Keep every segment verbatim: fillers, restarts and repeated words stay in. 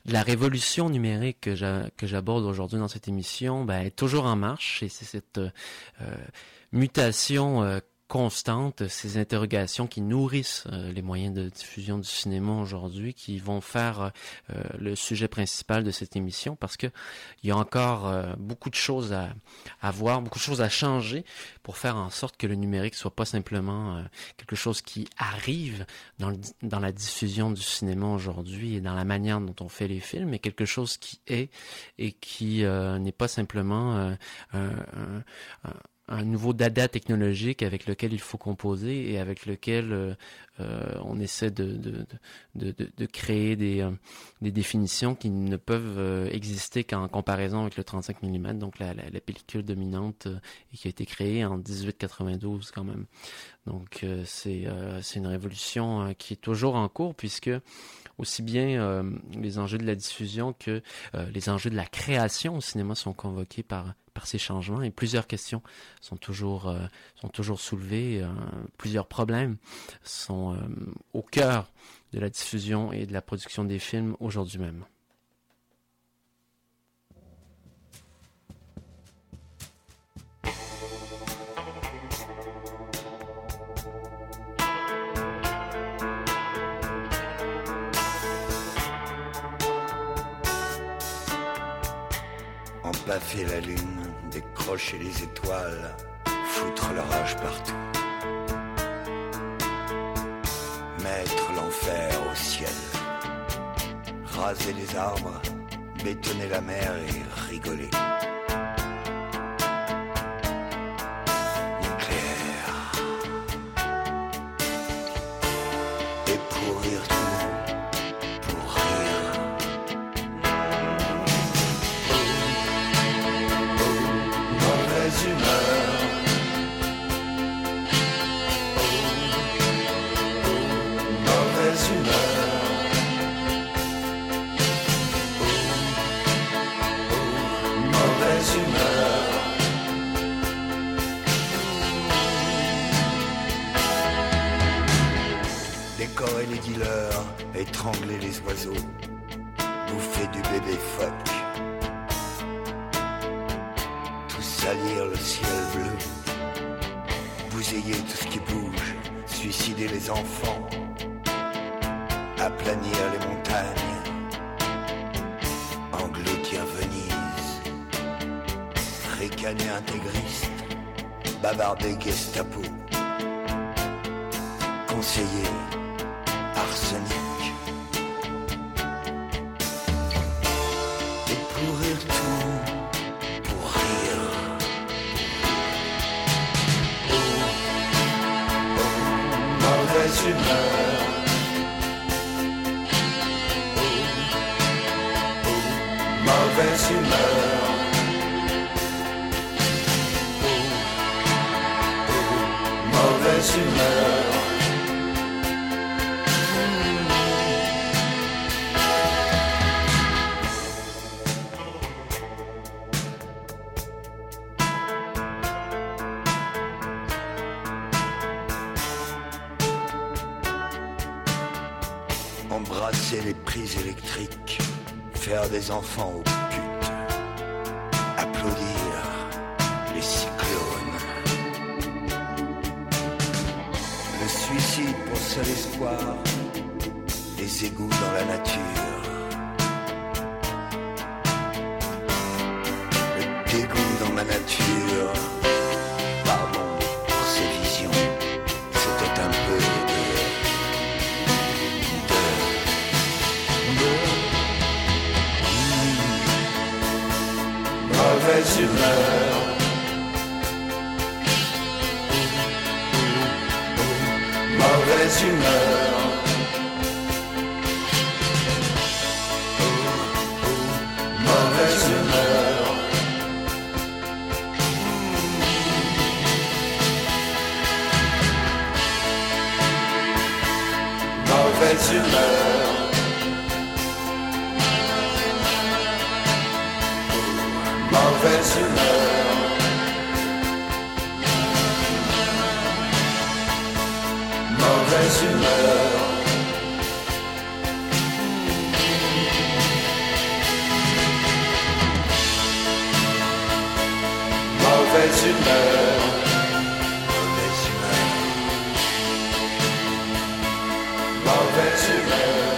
la révolution numérique que, j'a, que j'aborde aujourd'hui dans cette émission ben, est toujours en marche et c'est cette euh, mutation euh, constante, ces interrogations qui nourrissent euh, les moyens de diffusion du cinéma aujourd'hui, qui vont faire euh, le sujet principal de cette émission, parce que il y a encore euh, beaucoup de choses à, à voir, beaucoup de choses à changer pour faire en sorte que le numérique soit pas simplement euh, quelque chose qui arrive dans, le, dans la diffusion du cinéma aujourd'hui et dans la manière dont on fait les films, mais quelque chose qui est et qui euh, n'est pas simplement euh, un, un, un un nouveau dada technologique avec lequel il faut composer et avec lequel euh, euh, on essaie de, de, de, de, de créer des, euh, des définitions qui ne peuvent euh, exister qu'en comparaison avec le trente-cinq millimètres, donc la, la, la pellicule dominante euh, et qui a été créée en dix-huit quatre-vingt-douze quand même. Donc euh, c'est, euh, c'est une révolution euh, qui est toujours en cours, puisque aussi bien euh, les enjeux de la diffusion que euh, les enjeux de la création au cinéma sont convoqués par par ces changements, et plusieurs questions sont toujours euh, sont toujours soulevées, euh, plusieurs problèmes sont euh, au cœur de la diffusion et de la production des films aujourd'hui même. Empaffer la lune, décrocher les étoiles, foutre l'orage partout. Mettre l'enfer au ciel, raser les arbres, bétonner la mer et rigoler. Nucléaire. Et pourrir tout, pour rien. Mauvaise humeur. Mauvaise humeur. Mauvaise humeur. Décorer les dealers, étrangler les oiseaux, bouffer du bébé phoque, tout salir le ciel bleu, bousiller tout ce qui bouge, suicider les enfants, aplanir les montagnes, engloutir Venise, ricaner intégriste, bavarder Gestapo, conseiller arsenic, et pourrir tout pour rire. Oh, oh, mauvaise humeur. Oh, oh, mauvaise humeur. Oh, oh, mauvaise humeur. Embrasser les prises électriques, faire des enfants aux putes, applaudir les cyclones. Le suicide pour seul espoir, les égouts dans la nature. Le dégoût dans ma nature, pardon pour ces visions, c'était un peu de... Mauvaise humeur. Mauvaise humeur. Mauvaise humeur. Mauvaise humeur. Mauvaise humeur. Mauvaise humeur. Mauvaise humeur, mauvaise humeur, mauvaise humeur.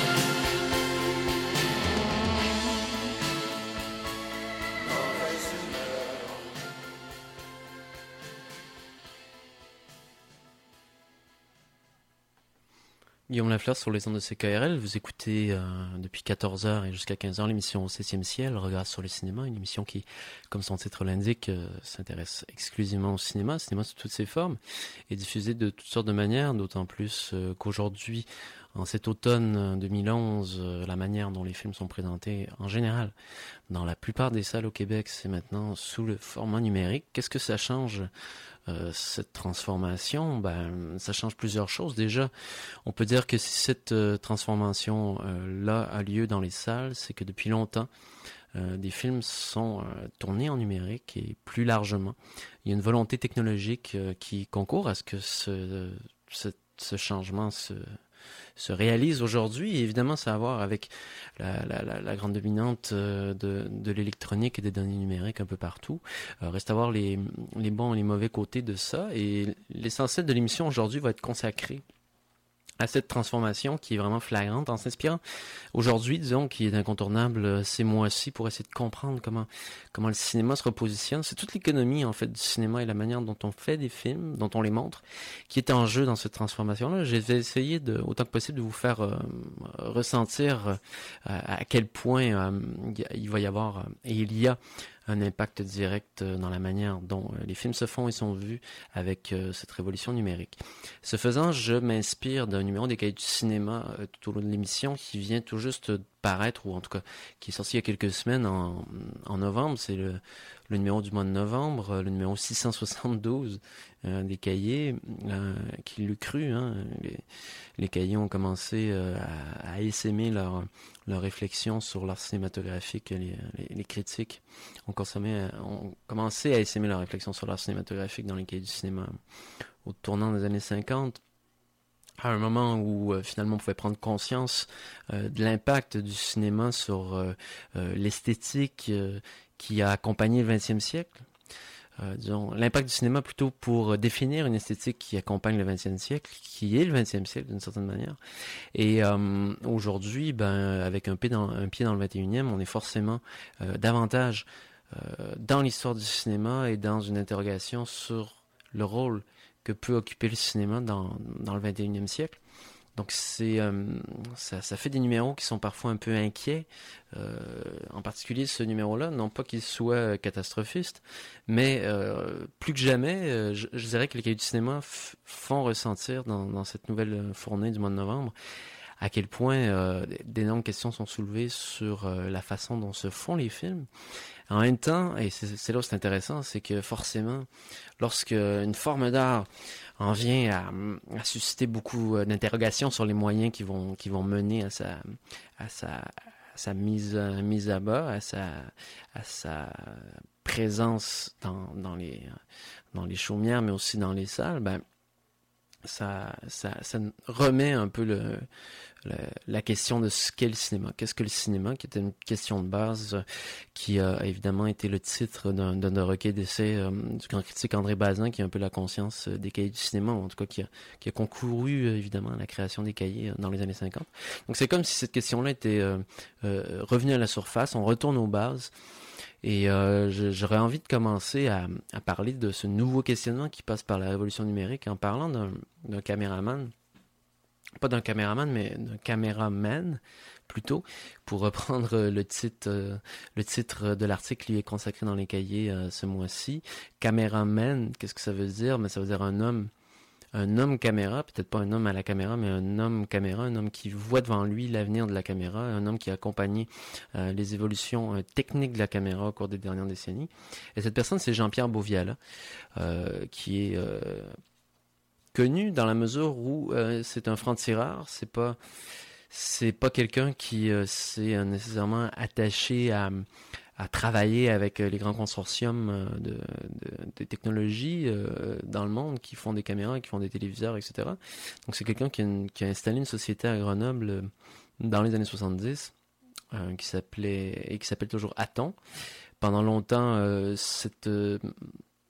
Guillaume Lafleur sur les ondes de C K R L. Vous écoutez euh, depuis quatorze heures et jusqu'à quinze heures l'émission Au septième ciel, Regard sur le cinéma, une émission qui, comme son titre l'indique, euh, s'intéresse exclusivement au cinéma, au cinéma sous toutes ses formes, et diffusée de toutes sortes de manières, d'autant plus euh, qu'aujourd'hui, en cet automne deux mille onze, euh, la manière dont les films sont présentés en général dans la plupart des salles au Québec, c'est maintenant sous le format numérique. Qu'est-ce que ça change Euh, cette transformation? Ben, ça change plusieurs choses. Déjà, on peut dire que si cette euh, transformation-là euh, a lieu dans les salles, c'est que depuis longtemps, euh, des films sont euh, tournés en numérique et plus largement, il y a une volonté technologique euh, qui concourt à ce que ce, ce, ce changement se se réalise aujourd'hui. Et évidemment, ça a à voir avec la, la, la, la grande dominante euh, de, de l'électronique et des données numériques un peu partout. Euh, reste à voir les, les bons et les mauvais côtés de ça. Et l'essentiel de l'émission aujourd'hui va être consacré à cette transformation qui est vraiment flagrante, en s'inspirant aujourd'hui, disons, qui est incontournable euh, ces mois-ci pour essayer de comprendre comment comment le cinéma se repositionne. C'est toute l'économie, en fait, du cinéma et la manière dont on fait des films, dont on les montre, qui est en jeu dans cette transformation-là. J'ai essayé, de, autant que possible, de vous faire euh, ressentir euh, à quel point euh, il va y avoir, euh, et il y a, un impact direct dans la manière dont les films se font et sont vus avec euh, cette révolution numérique. Ce faisant, je m'inspire d'un numéro des Cahiers du cinéma euh, tout au long de l'émission qui vient tout juste de paraître, ou en tout cas qui est sorti il y a quelques semaines en, en novembre. C'est le, le numéro du mois de novembre, le numéro six cent soixante-douze euh, des Cahiers, euh, qui l'eût cru, hein, les, les Cahiers ont commencé euh, à, à essaimer leur, leur réflexion sur l'art cinématographique. Les, les, les critiques ont, consommé, ont commencé à essaimer leur réflexion sur l'art cinématographique dans les Cahiers du cinéma au tournant des années cinquante. À un moment où euh, finalement on pouvait prendre conscience euh, de l'impact du cinéma sur euh, euh, l'esthétique euh, qui a accompagné le vingtième siècle. Euh, disons, l'impact du cinéma plutôt pour définir une esthétique qui accompagne le vingtième siècle, qui est le vingtième siècle d'une certaine manière. Et euh, aujourd'hui, ben, avec un pied dans, un pied dans le vingt et unième, on est forcément euh, davantage euh, dans l'histoire du cinéma et dans une interrogation sur le rôle que peut occuper le cinéma dans, dans le vingt et unième siècle. Donc c'est euh, ça, ça fait des numéros qui sont parfois un peu inquiets, euh, en particulier ce numéro-là, non pas qu'il soit catastrophiste, mais euh, plus que jamais, euh, je, je dirais que les Cahiers du cinéma f- font ressentir dans, dans cette nouvelle fournée du mois de novembre à quel point euh, d'énormes questions sont soulevées sur euh, la façon dont se font les films. En même temps, et c'est, c'est là où c'est intéressant, c'est que forcément, lorsque une forme d'art en vient à, à susciter beaucoup d'interrogations sur les moyens qui vont qui vont mener à sa à sa à sa mise mise à bas, à sa à sa présence dans dans les dans les chaumières, mais aussi dans les salles, ben ça ça ça remet un peu le La, la question de ce qu'est le cinéma. Qu'est-ce que le cinéma, qui était une question de base euh, qui a évidemment été le titre d'un, d'un recueil d'essais euh, du grand critique André Bazin, qui est un peu la conscience euh, des Cahiers du cinéma, ou en tout cas qui a, qui a concouru euh, évidemment à la création des Cahiers euh, dans les années cinquante. Donc c'est comme si cette question-là était euh, euh, revenue à la surface, on retourne aux bases. Et euh, je, j'aurais envie de commencer à, à parler de ce nouveau questionnement qui passe par la révolution numérique en parlant d'un, d'un caméraman. Pas d'un caméraman, mais d'un caméraman, plutôt, pour reprendre le titre, euh, le titre de l'article qui lui est consacré dans les Cahiers euh, ce mois-ci. Caméraman, qu'est-ce que ça veut dire? Mais ça veut dire un homme, un homme caméra, peut-être pas un homme à la caméra, mais un homme caméra, un homme qui voit devant lui l'avenir de la caméra, un homme qui a accompagné euh, les évolutions euh, techniques de la caméra au cours des dernières décennies. Et cette personne, c'est Jean-Pierre Bouviala, euh, qui est... Euh, connu dans la mesure où euh, c'est un franc-tireur, c'est pas c'est pas quelqu'un qui euh, s'est euh, nécessairement attaché à, à travailler avec euh, les grands consortiums euh, de, de, de technologies euh, dans le monde qui font des caméras, qui font des téléviseurs, et cetera. Donc c'est quelqu'un qui a, une, qui a installé une société à Grenoble euh, dans les années soixante-dix euh, qui s'appelait et qui s'appelle toujours Aton. Pendant longtemps, euh, cette euh,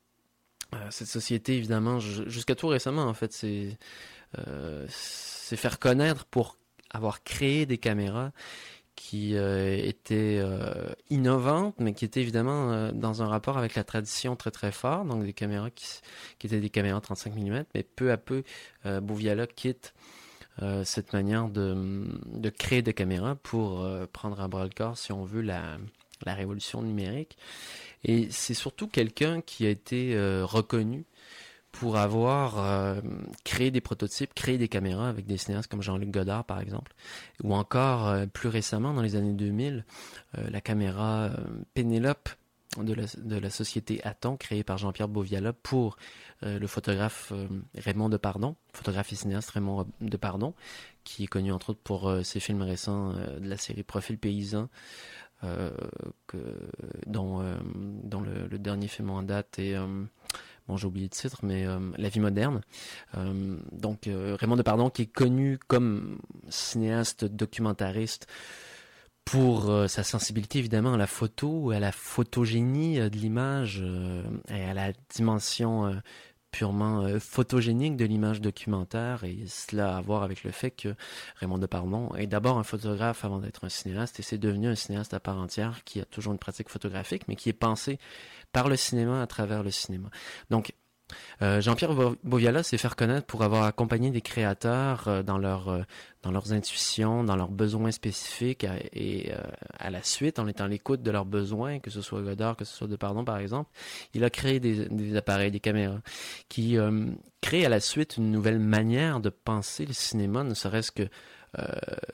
Euh, cette société, évidemment, jusqu'à tout récemment, en fait, c'est, euh, c'est faire connaître pour avoir créé des caméras qui euh, étaient euh, innovantes, mais qui étaient évidemment euh, dans un rapport avec la tradition très très fort, donc des caméras qui, qui étaient des caméras trente-cinq millimètres, mais peu à peu, euh, Bouviala quitte euh, cette manière de, de créer des caméras pour euh, prendre à bras le corps, si on veut, la, la révolution numérique. Et c'est surtout quelqu'un qui a été euh, reconnu pour avoir euh, créé des prototypes, créé des caméras avec des cinéastes comme Jean-Luc Godard, par exemple, ou encore, euh, plus récemment, dans les années deux mille, euh, la caméra euh, Pénélope de la, de la société Aton, créée par Jean-Pierre Bouviala pour euh, le photographe euh, Raymond Depardon, photographe et cinéaste Raymond Depardon, qui est connu entre autres pour euh, ses films récents euh, de la série Profil paysan, Euh, que, dont, euh, dont le, le dernier film en date est, euh, bon j'ai oublié le titre, mais euh, La vie moderne. Euh, donc euh, Raymond Depardon, qui est connu comme cinéaste documentariste pour euh, sa sensibilité évidemment à la photo, à la photogénie euh, de l'image euh, et à la dimension euh, purement euh, photogénique de l'image documentaire, et cela a à voir avec le fait que Raymond Depardon est d'abord un photographe avant d'être un cinéaste, et c'est devenu un cinéaste à part entière qui a toujours une pratique photographique, mais qui est pensé par le cinéma à travers le cinéma. Donc, Euh, Jean-Pierre Bouviala s'est fait connaître pour avoir accompagné des créateurs euh, dans, leur, euh, dans leurs intuitions, dans leurs besoins spécifiques, à, et euh, à la suite, en étant à l'écoute de leurs besoins, que ce soit Godard, que ce soit Depardon par exemple, il a créé des, des appareils, des caméras, qui euh, créent à la suite une nouvelle manière de penser le cinéma, ne serait-ce que Euh,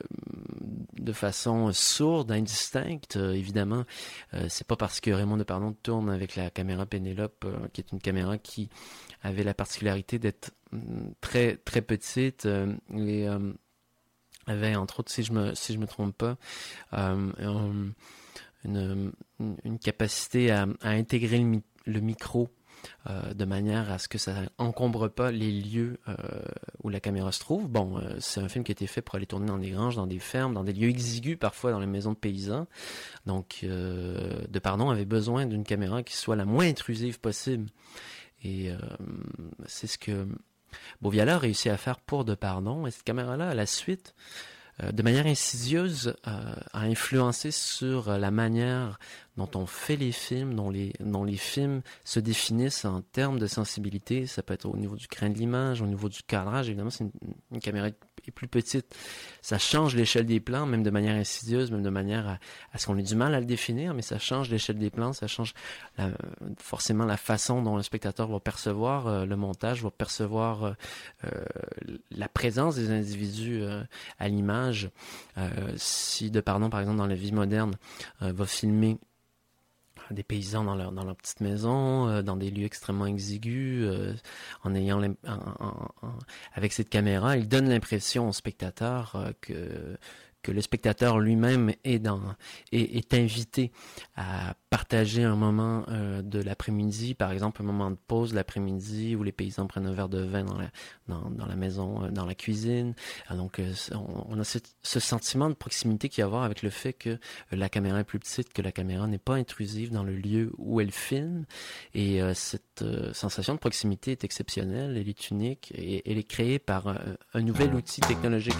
de façon sourde, indistincte, euh, évidemment. Euh, c'est pas parce que Raymond Depardon tourne avec la caméra Pénélope, euh, qui est une caméra qui avait la particularité d'être mm, très très petite euh, et euh, avait entre autres, si je me si je me trompe pas, euh, un, une, une capacité à, à intégrer le, mi- le micro Euh, de manière à ce que ça encombre pas les lieux euh, où la caméra se trouve. Bon, euh, c'est un film qui a été fait pour aller tourner dans des granges, dans des fermes, dans des lieux exigus, parfois dans les maisons de paysans. Donc, euh, Depardon avait besoin d'une caméra qui soit la moins intrusive possible. Et euh, c'est ce que Bouviala a réussi à faire pour Depardon. Et cette caméra-là, à la suite, euh, de manière insidieuse, euh, a influencé sur la manière dont on fait les films, dont les, dont les films se définissent en termes de sensibilité. Ça peut être au niveau du grain de l'image, au niveau du cadrage. Évidemment, c'est une, une caméra est plus petite. Ça change l'échelle des plans, même de manière insidieuse, même de manière à, à ce qu'on ait du mal à le définir, mais ça change l'échelle des plans, ça change la, forcément la façon dont le spectateur va percevoir euh, le montage, va percevoir euh, euh, la présence des individus euh, à l'image. Euh, si Depardon, par exemple, dans La vie moderne, euh, va filmer des paysans dans leur, dans leur petite maison, euh, dans des lieux extrêmement exigus, euh, en ayant en, en, en, avec cette caméra, il donne l'impression au spectateur euh, que que le spectateur lui-même est, dans, est, est invité à partager un moment euh, de l'après-midi, par exemple un moment de pause l'après-midi où les paysans prennent un verre de vin dans la, dans, dans la maison, euh, dans la cuisine. Alors, donc euh, on, on a ce, ce sentiment de proximité qui a à voir avec le fait que euh, la caméra est plus petite, que la caméra n'est pas intrusive dans le lieu où elle filme. Et euh, cette euh, sensation de proximité est exceptionnelle, elle est unique et elle est créée par un, un nouvel outil technologique.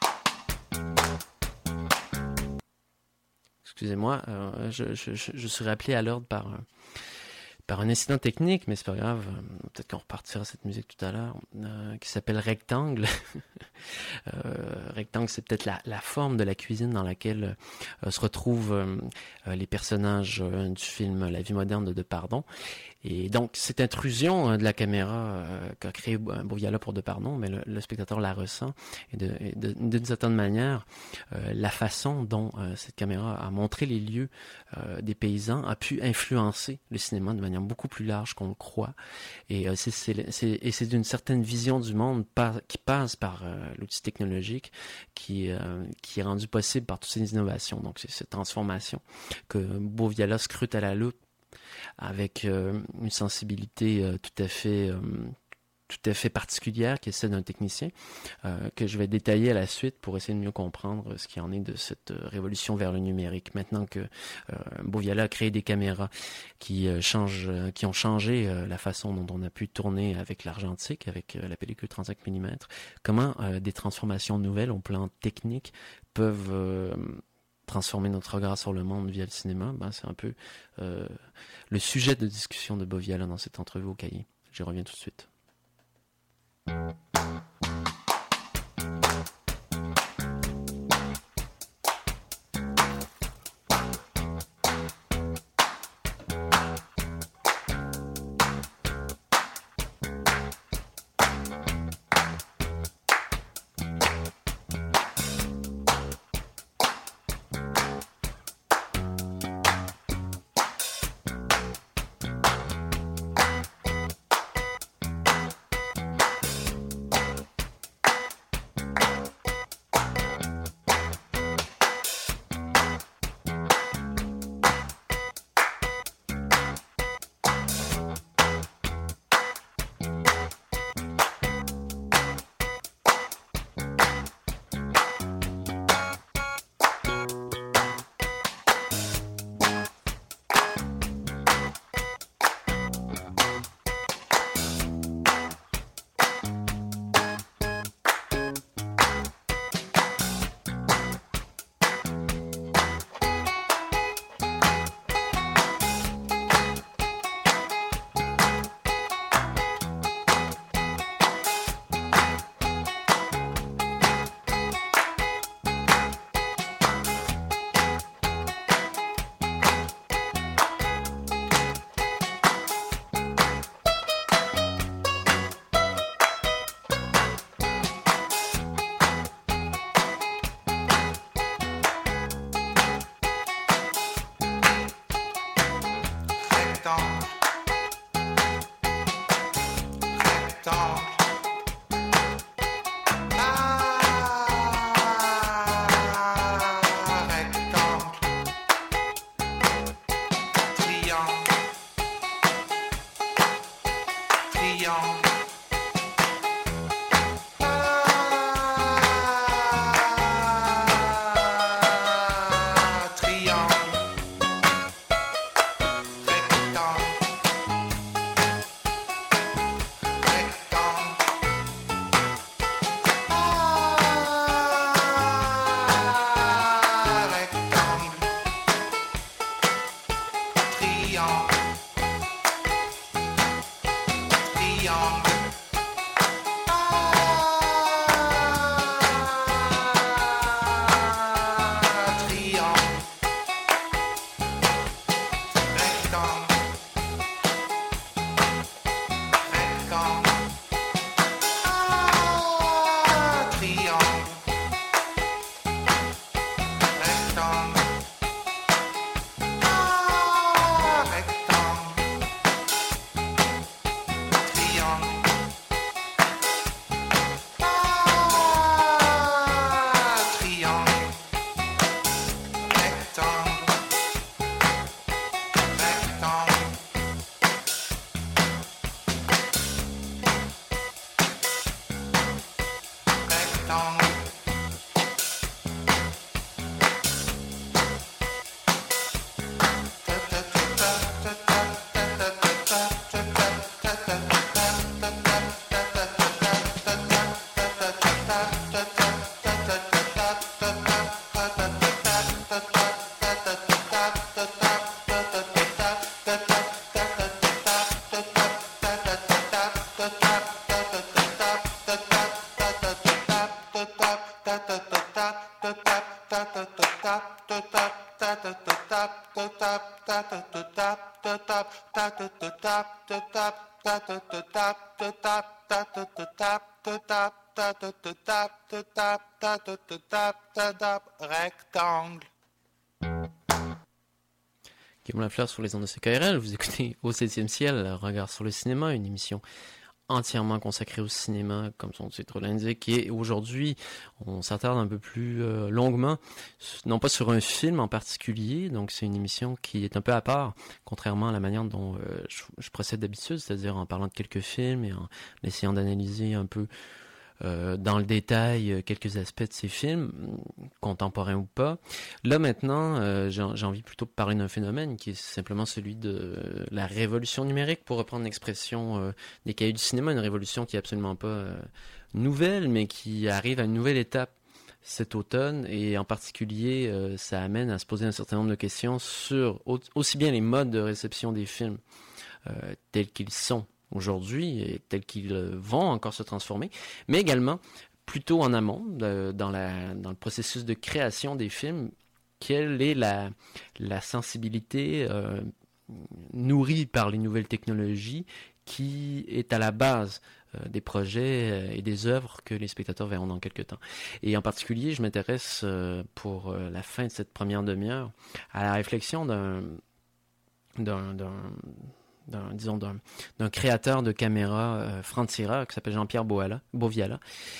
Excusez-moi, euh, je, je, je suis rappelé à l'ordre par, par un incident technique, mais c'est pas grave. Peut-être qu'on repartira cette musique tout à l'heure, euh, qui s'appelle Rectangle. euh, Rectangle, c'est peut-être la, la forme de la cuisine dans laquelle euh, se retrouvent euh, les personnages euh, du film La vie moderne de Depardon. Et donc, cette intrusion euh, de la caméra euh, qu'a créé Bouviala pour Depardon, mais le, le spectateur la ressent. Et, de, et de, d'une certaine manière, euh, la façon dont euh, cette caméra a montré les lieux euh, des paysans a pu influencer le cinéma de manière beaucoup plus large qu'on le croit. Et euh, c'est, c'est, c'est, et c'est d'une certaine vision du monde par, qui passe par euh, l'outil technologique qui, euh, qui est rendu possible par toutes ces innovations. Donc, c'est cette transformation que Bouviala scrute à la loupe avec euh, une sensibilité euh, tout à fait euh, tout à fait particulière, qui est celle d'un technicien, euh, que je vais détailler à la suite pour essayer de mieux comprendre ce qu'il en est de cette euh, révolution vers le numérique. Maintenant que euh, Beau-Vialet a créé des caméras qui euh, changent, euh, qui ont changé euh, la façon dont on a pu tourner avec l'argentique, avec euh, la pellicule trente-cinq millimètres, comment euh, des transformations nouvelles au plan technique peuvent euh, transformer notre regard sur le monde via le cinéma, ben, c'est un peu euh, le sujet de discussion de Beau-Vialet dans cette entrevue au Cahier. J'y reviens tout de suite. Rectangle. Guillaume Lafleur sur les ondes de C K R L, vous écoutez Au septième ciel, Regard sur le cinéma, une émission entièrement consacré au cinéma, comme son titre l'indique, et aujourd'hui, on s'attarde un peu plus euh, longuement, non pas sur un film en particulier, donc c'est une émission qui est un peu à part, contrairement à la manière dont euh, je, je procède d'habitude, c'est-à-dire en parlant de quelques films et en essayant d'analyser un peu Euh, dans le détail euh, quelques aspects de ces films, contemporains ou pas. Là maintenant, euh, j'ai, j'ai envie plutôt de parler d'un phénomène qui est simplement celui de euh, la révolution numérique, pour reprendre l'expression euh, des cahiers du cinéma, une révolution qui est absolument pas euh, nouvelle, mais qui arrive à une nouvelle étape cet automne, et en particulier, euh, ça amène à se poser un certain nombre de questions sur au- aussi bien les modes de réception des films euh, tels qu'ils sont aujourd'hui et tels qu'ils vont encore se transformer, mais également plutôt en amont, de, dans, la, dans le processus de création des films, quelle est la, la sensibilité euh, nourrie par les nouvelles technologies qui est à la base euh, des projets euh, et des œuvres que les spectateurs verront dans quelques temps. Et en particulier, je m'intéresse euh, pour euh, la fin de cette première demi-heure à la réflexion d'un, d'un, d'un d'un, disons, d'un, d'un créateur de caméra euh, franc-tireur qui s'appelle Jean-Pierre Boala, Boviala,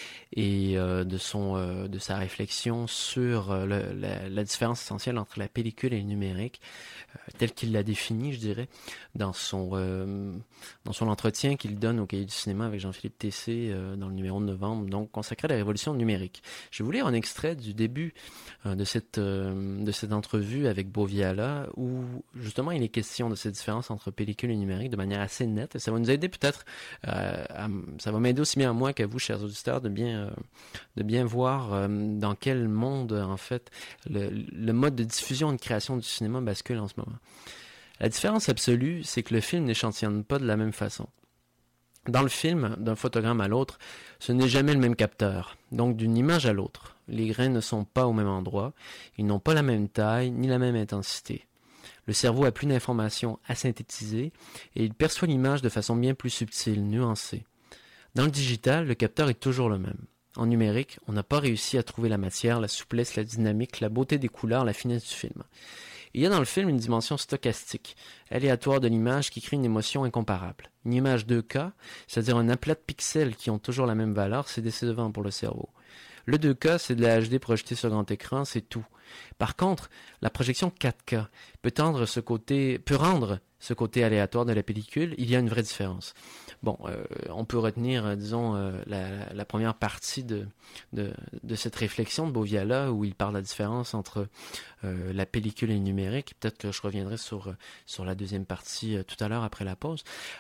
et euh, de, son, euh, de sa réflexion sur euh, le, la, la différence essentielle entre la pellicule et le numérique, euh, telle qu'il l'a définie, je dirais, dans son, euh, dans son entretien qu'il donne au Cahier du cinéma avec Jean-Philippe Tessé euh, dans le numéro de novembre, donc consacré à la révolution numérique. Je vais vous lire un extrait du début euh, de, cette, euh, de cette entrevue avec Boviala, où justement il est question de cette différence entre pellicule et numérique de manière assez nette, et ça va nous aider peut-être, euh, à, ça va m'aider aussi bien à moi qu'à vous, chers auditeurs, de bien euh, de bien voir euh, dans quel monde, en fait, le, le mode de diffusion et de création du cinéma bascule en ce moment. La différence absolue, c'est que le film n'échantillonne pas de la même façon. Dans le film, d'un photogramme à l'autre, ce n'est jamais le même capteur. Donc, d'une image à l'autre, les grains ne sont pas au même endroit, ils n'ont pas la même taille ni la même intensité. Le cerveau a plus d'informations à synthétiser et il perçoit l'image de façon bien plus subtile, nuancée. Dans le digital, le capteur est toujours le même. En numérique, on n'a pas réussi à trouver la matière, la souplesse, la dynamique, la beauté des couleurs, la finesse du film. Il y a dans le film une dimension stochastique, aléatoire de l'image qui crée une émotion incomparable. Une image deux K, c'est-à-dire un aplat de pixels qui ont toujours la même valeur, c'est décevant pour le cerveau. Le deux K, c'est de la H D projetée sur grand écran, c'est tout. Par contre, la projection quatre K peut, tendre ce côté, peut rendre ce côté aléatoire de la pellicule, il y a une vraie différence. Bon, euh, on peut retenir, euh, disons, euh, la, la première partie de, de, de cette réflexion de Boviala, où il parle de la différence entre euh, la pellicule et le numérique. Peut-être que je reviendrai sur, sur la deuxième partie euh, tout à l'heure après la pause.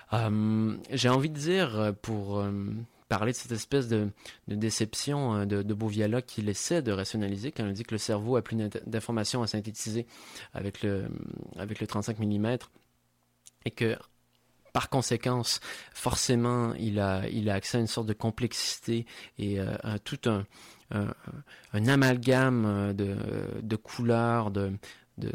Euh, j'ai envie de dire, pour euh, parler de cette espèce de, de déception euh, de, de Boviala qu'il essaie de rationaliser quand il dit que le cerveau a plus d'informations à synthétiser avec le, avec le trente-cinq millimètres, et que par conséquence, forcément, il a, il a accès à une sorte de complexité et euh, à tout un, un, un amalgame de, de couleurs, de, de,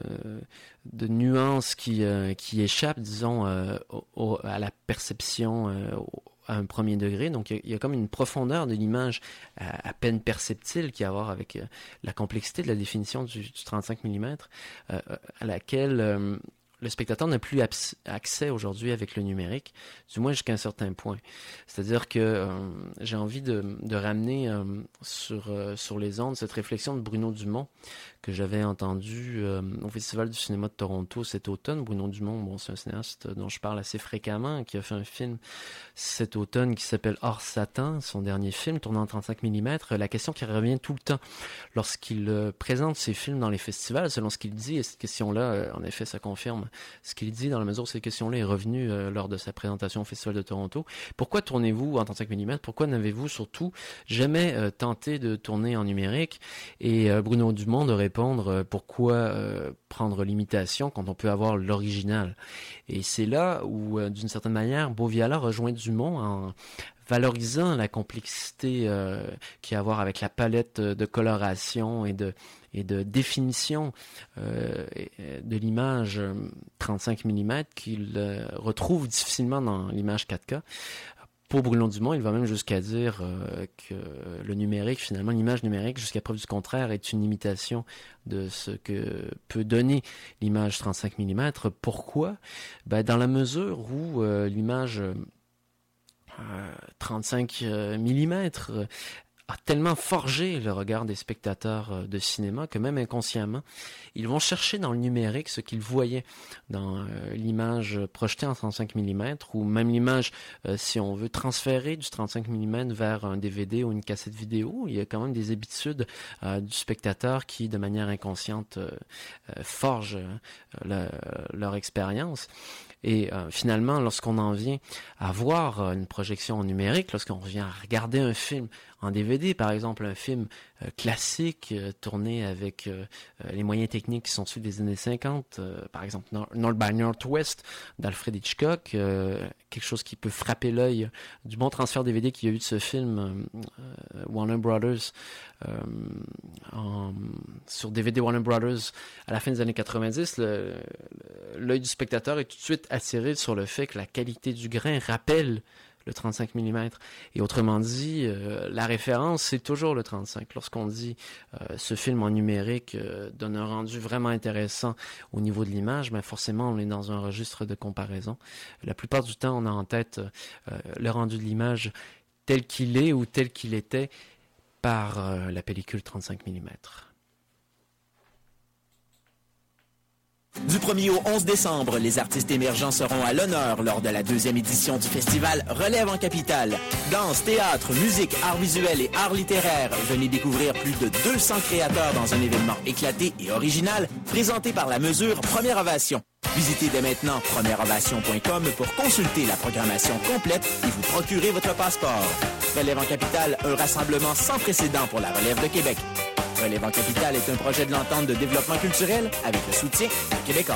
de nuances qui, euh, qui échappent, disons, euh, au, à la perception euh, à un premier degré. Donc, il y a, il y a comme une profondeur de l'image à, à peine perceptible qui a à voir avec euh, la complexité de la définition du, du trente-cinq millimètres, euh, à laquelle... Euh, le spectateur n'a plus accès aujourd'hui avec le numérique, du moins jusqu'à un certain point. C'est-à-dire que euh, j'ai envie de, de ramener euh, sur, euh, sur les ondes cette réflexion de Bruno Dumont que j'avais entendue euh, au Festival du cinéma de Toronto cet automne. Bruno Dumont, bon, c'est un cinéaste dont je parle assez fréquemment, qui a fait un film cet automne qui s'appelle Hors Satan, son dernier film, tourné en trente-cinq millimètres. La question qui revient tout le temps lorsqu'il euh, présente ses films dans les festivals, selon ce qu'il dit, et cette question-là, euh, en effet, ça confirme ce qu'il dit dans la mesure où cette question-là est revenue euh, lors de sa présentation au Festival de Toronto. Pourquoi tournez-vous en trente-cinq millimètres? Pourquoi n'avez-vous surtout jamais euh, tenté de tourner en numérique? Et euh, Bruno Dumont de répondre euh, pourquoi euh, prendre l'imitation quand on peut avoir l'original? Et c'est là où, euh, d'une certaine manière, Boviala rejoint Dumont en valorisant la complexité euh, qu'il y a à voir avec la palette de coloration et de et de définition euh, de l'image trente-cinq millimètres qu'il euh, retrouve difficilement dans l'image quatre K. Pour Bruno Dumont, il va même jusqu'à dire euh, que le numérique, finalement, l'image numérique, jusqu'à preuve du contraire, est une imitation de ce que peut donner l'image trente-cinq millimètres. Pourquoi? Ben, dans la mesure où euh, l'image euh, trente-cinq millimètres euh, a tellement forgé le regard des spectateurs de cinéma que même inconsciemment, ils vont chercher dans le numérique ce qu'ils voyaient dans euh, l'image projetée en trente-cinq millimètres ou même l'image, euh, si on veut, transférer du trente-cinq millimètres vers un D V D ou une cassette vidéo. Il y a quand même des habitudes euh, du spectateur qui, de manière inconsciente, euh, euh, forgent euh, le, leur expérience. Et euh, finalement, lorsqu'on en vient à voir euh, une projection numérique, lorsqu'on vient à regarder un film en D V D, par exemple un film euh, classique euh, tourné avec euh, euh, les moyens techniques qui sont ceux des années cinquante, euh, par exemple North by Northwest d'Alfred Hitchcock, euh, quelque chose qui peut frapper l'œil du bon transfert D V D qu'il y a eu de ce film euh, Warner Brothers euh, en, sur D V D Warner Brothers à la fin des années quatre-vingt-dix. Le, le, l'œil du spectateur est tout de suite attiré sur le fait que la qualité du grain rappelle le trente-cinq millimètres. Et autrement dit, euh, la référence, c'est toujours le trente-cinq. Lorsqu'on dit euh, ce film en numérique euh, donne un rendu vraiment intéressant au niveau de l'image, ben forcément, on est dans un registre de comparaison. La plupart du temps, on a en tête euh, le rendu de l'image tel qu'il est ou tel qu'il était par euh, la pellicule trente-cinq millimètres. Du premier au onze décembre, les artistes émergents seront à l'honneur lors de la deuxième édition du festival Relève en Capitale. Danse, théâtre, musique, arts visuels et arts littéraires. Venez découvrir plus de deux cents créateurs dans un événement éclaté et original, présenté par la mesure Première Ovation. Visitez dès maintenant première ovation point com pour consulter la programmation complète et vous procurer votre passeport. Relève en Capitale, un rassemblement sans précédent pour la relève de Québec. Relève en Capitale est un projet de l'entente de développement culturel avec le soutien de Québecor.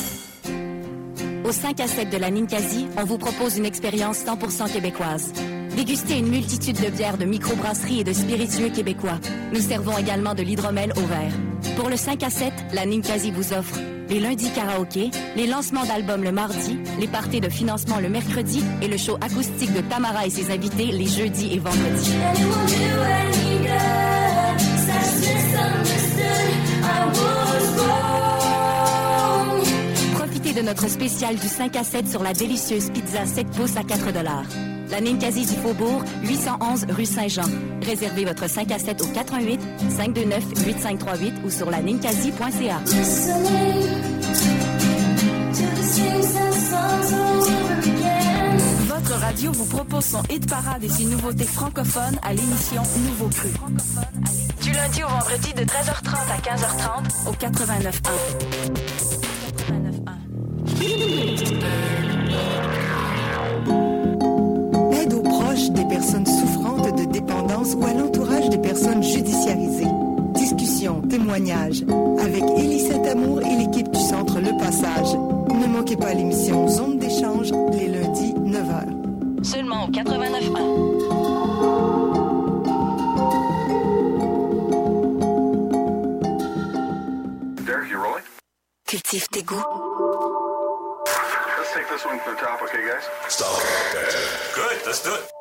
Au cinq à sept de la Ninkasi, on vous propose une expérience cent pour cent québécoise. Dégustez une multitude de bières de microbrasserie et de spiritueux québécois. Nous servons également de l'hydromel au verre. Pour le cinq à sept, la Ninkasi vous offre les lundis karaoké, les lancements d'albums le mardi, les parties de financement le mercredi et le show acoustique de Tamara et ses invités les jeudis et vendredis. Profitez de notre spécial du cinq à sept sur la délicieuse pizza sept pouces à quatre dollars. La Ninkasi du Faubourg, huit cent onze rue Saint-Jean. Réservez votre cinq à sept au quatre un huit, cinq deux neuf, huit cinq trois huit ou sur la ninkasi point c a. Votre radio vous propose son hit parade et ses nouveautés francophones à l'émission Nouveau Cru. Du lundi au vendredi de treize heures trente à quinze heures trente au quatre-vingt-neuf Aide aux proches des personnes souffrantes de dépendance ou à l'entourage des personnes judiciarisées. Discussions, témoignages avec Élisette Amour et l'équipe du Centre Le Passage. Ne manquez pas l'émission Zone d'échange les lundis neuf heures. Seulement au quatre-vingt-neuf un. Derek, you rolling? Cultive tes goûts. Let's take this one from the top, okay, guys? Stop. Gotcha. Good, let's do it.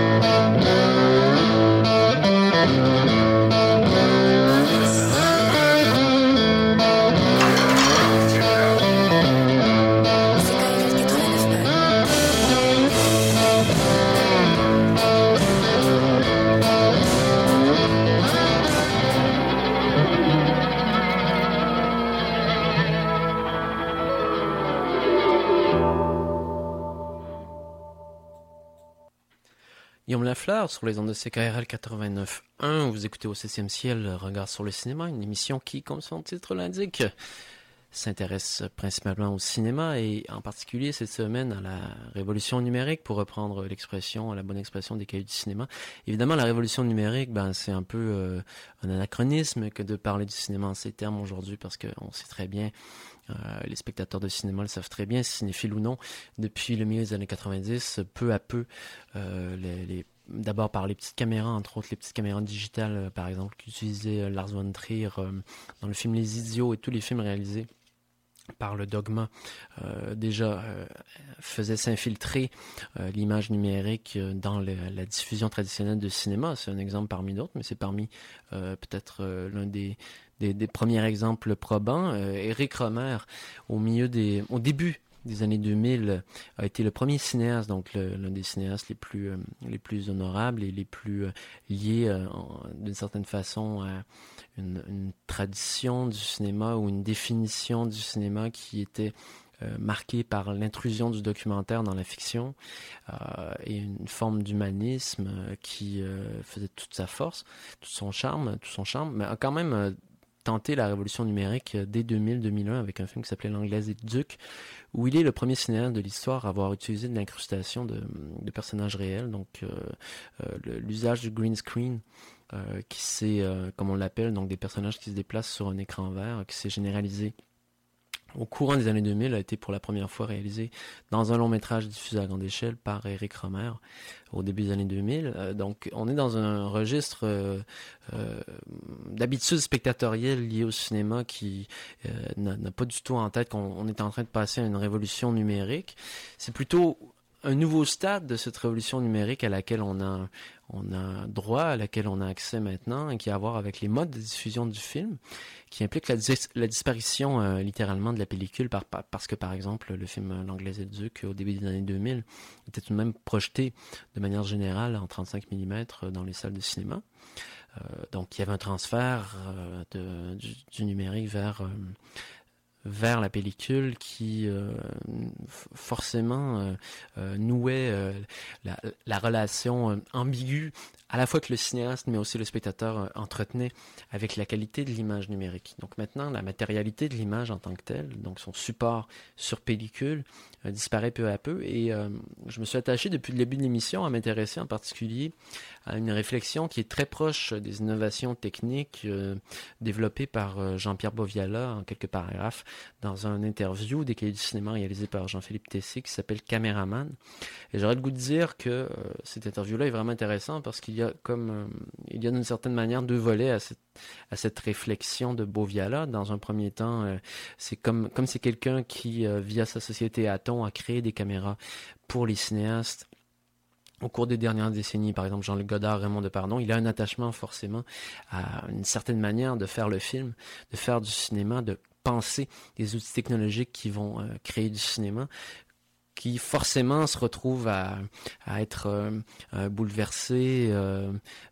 Guillaume Lafleur sur les ondes de C K R L quatre-vingt-neuf un. Vous écoutez au septième ciel, Regard sur le cinéma, une émission qui, comme son titre l'indique, s'intéresse principalement au cinéma et en particulier cette semaine à la révolution numérique, pour reprendre l'expression, la bonne expression des cahiers du cinéma. Évidemment, la révolution numérique, ben, c'est un peu euh, un anachronisme que de parler du cinéma en ces termes aujourd'hui, parce qu'on sait très bien, euh, les spectateurs de cinéma le savent très bien, cinéphiles ou non, depuis le milieu des années quatre-vingt-dix, peu à peu, euh, les, les d'abord par les petites caméras, entre autres les petites caméras digitales, euh, par exemple, qu'utilisait euh, Lars von Trier euh, dans le film Les Idiots et tous les films réalisés par le Dogma, euh, déjà euh, faisait s'infiltrer euh, l'image numérique euh, dans le, la diffusion traditionnelle de cinéma. C'est un exemple parmi d'autres, mais c'est parmi euh, peut-être euh, l'un des, des, des premiers exemples probants. Euh, Éric Rohmer, au milieu des, au début des années deux mille a été le premier cinéaste, donc le, l'un des cinéastes les plus euh, les plus honorables et les plus euh, liés euh, en, d'une certaine façon à une, une tradition du cinéma ou une définition du cinéma qui était euh, marquée par l'intrusion du documentaire dans la fiction euh, et une forme d'humanisme euh, qui euh, faisait toute sa force, tout son charme, tout son charme, mais a quand même euh, tenté la révolution numérique dès deux mille deux mille un avec un film qui s'appelait L'Anglaise et le Duc, où il est le premier cinéaste de l'histoire à avoir utilisé de l'incrustation de, de personnages réels, donc euh, euh, le, l'usage du green screen, euh, qui s'est, euh, comme on l'appelle, donc des personnages qui se déplacent sur un écran vert, qui s'est généralisé au courant des années deux mille, a été pour la première fois réalisé dans un long métrage diffusé à grande échelle par Éric Rohmer au début des années deux mille. Euh, donc, on est dans un registre euh, euh, d'habitude spectatorielle liée au cinéma qui euh, n'a, n'a pas du tout en tête qu'on on est en train de passer à une révolution numérique. C'est plutôt un nouveau stade de cette révolution numérique à laquelle on a, on a droit, à laquelle on a accès maintenant, et qui a à voir avec les modes de diffusion du film, qui implique la, dis- la disparition euh, littéralement de la pellicule, par, par, parce que par exemple le film L'Anglaise et le Duc, au début des années deux mille, était tout de même projeté de manière générale en trente-cinq millimètres dans les salles de cinéma. Euh, donc il y avait un transfert euh, de, du, du numérique vers... Euh, vers la pellicule qui euh, forcément euh, euh, nouait euh, la, la relation euh, ambiguë à la fois que le cinéaste mais aussi le spectateur euh, entretenait avec la qualité de l'image numérique. Donc maintenant, la matérialité de l'image en tant que telle, donc son support sur pellicule, euh, disparaît peu à peu et euh, je me suis attaché depuis le début de l'émission à m'intéresser en particulier à une réflexion qui est très proche des innovations techniques euh, développées par euh, Jean-Pierre Boviala en quelques paragraphes dans un interview des Cahiers du cinéma réalisé par Jean-Philippe Tessier qui s'appelle Caméraman. Et j'aurais le goût de dire que euh, cette interview-là est vraiment intéressante parce qu'il y a comme euh, il y a d'une certaine manière deux volets à cette, à cette réflexion de Boviala. Dans un premier temps, euh, c'est comme comme c'est quelqu'un qui, euh, via sa société Aton, a créé des caméras pour les cinéastes au cours des dernières décennies, par exemple Jean-Luc Godard, Raymond Depardon, il a un attachement forcément à une certaine manière de faire le film, de faire du cinéma, de penser des outils technologiques qui vont euh, créer du cinéma, qui forcément se retrouvent à, à être euh, euh, bouleversés euh,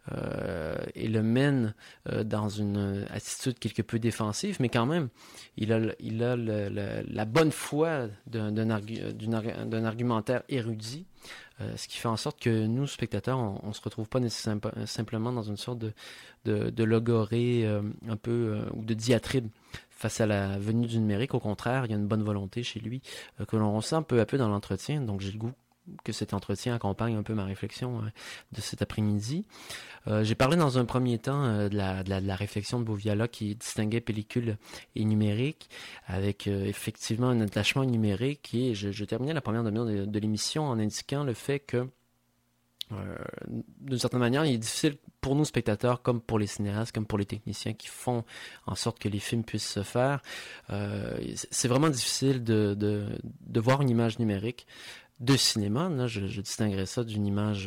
euh, et le mène euh, dans une attitude quelque peu défensive, mais quand même, il a, il a le, le, la bonne foi d'un, d'un, argu, d'un, d'un argumentaire érudit, euh, ce qui fait en sorte que nous, spectateurs, on ne se retrouve pas nécessairement simplement dans une sorte de, de, de logorée euh, un peu, euh, ou de diatribe face à la venue du numérique. Au contraire, il y a une bonne volonté chez lui euh, que l'on ressent peu à peu dans l'entretien. Donc, j'ai le goût que cet entretien accompagne un peu ma réflexion euh, de cet après-midi. Euh, j'ai parlé dans un premier temps euh, de, la, de, la, de la réflexion de Boviala qui distinguait pellicule et numérique, avec euh, effectivement un attachement numérique. Et je, je terminais la première demi-heure de, de l'émission en indiquant le fait que Euh, d'une certaine manière, il est difficile pour nous spectateurs, comme pour les cinéastes, comme pour les techniciens qui font en sorte que les films puissent se faire. Euh, c'est vraiment difficile de, de, de voir une image numérique de cinéma. Là, je, je distinguerais ça d'une image